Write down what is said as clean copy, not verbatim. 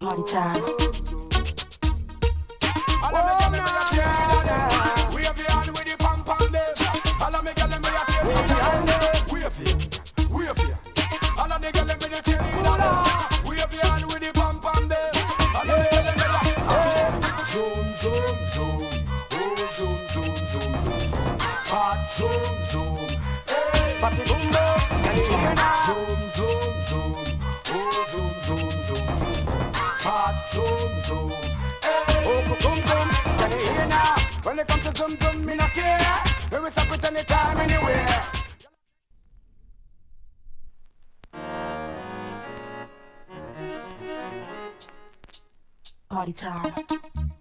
Party time. Party boom boom, can you hear now? Zoom zoom zoom, oh zoom zoom zoom zoom. Hot zoom zoom, oh boom boom, can you hear now? When it comes to zoom zoom, me no care. When we stop it anytime, anywhere. Party time.